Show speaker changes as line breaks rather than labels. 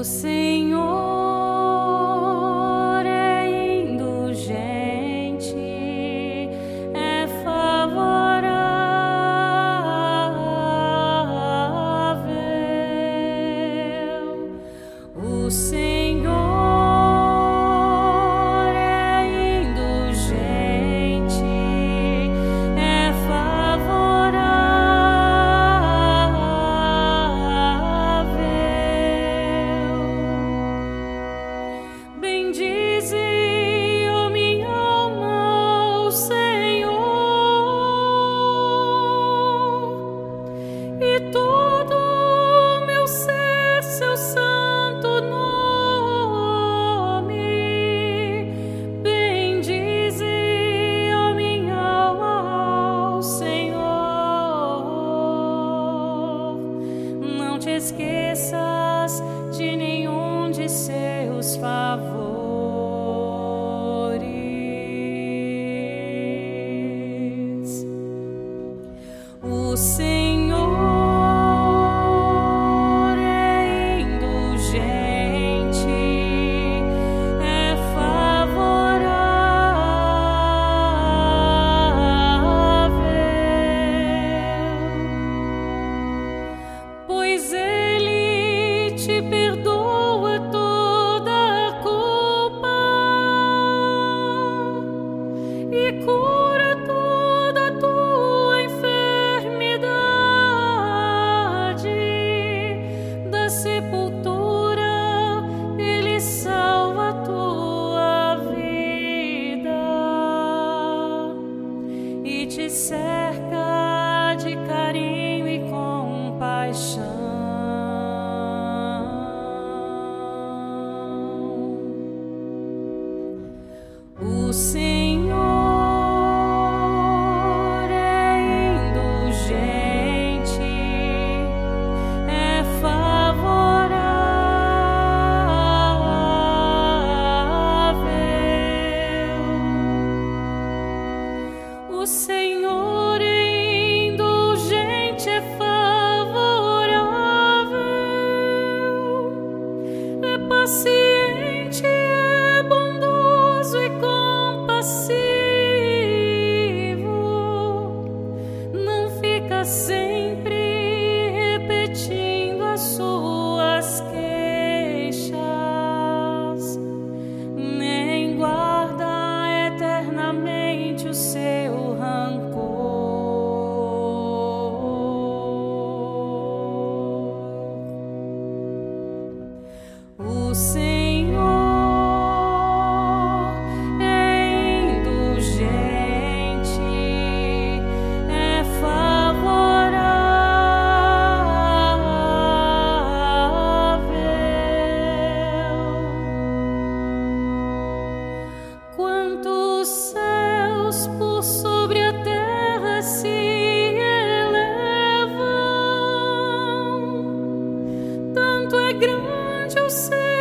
O Senhor é indulgente, é favorável. O Senhor é indulgente, é favorável. Bendize, ó minha alma, o Senhor, e todo o meu ser, seu santo nome. Bendize, ó minha alma, o Senhor. Não te esqueças de nenhum de seus favores. O Senhor é indulgente, é favorável, pois Ele te perdoa toda a culpa e cura toda a tua enfermidade. Da sepultura Ele salva a tua vida e te cerca de carinho e compaixão. O Senhor é indulgente, é favorável. O Senhor é indulgente, é favorável, é paciente, é bondoso e compassivo. Não fica sempre repetindo as suas queixas, nem guarda eternamente o seu rancor. O Senhor é indulgente, é favorável. Quantos céus por sobre a terra se elevam, tanto é grande o céu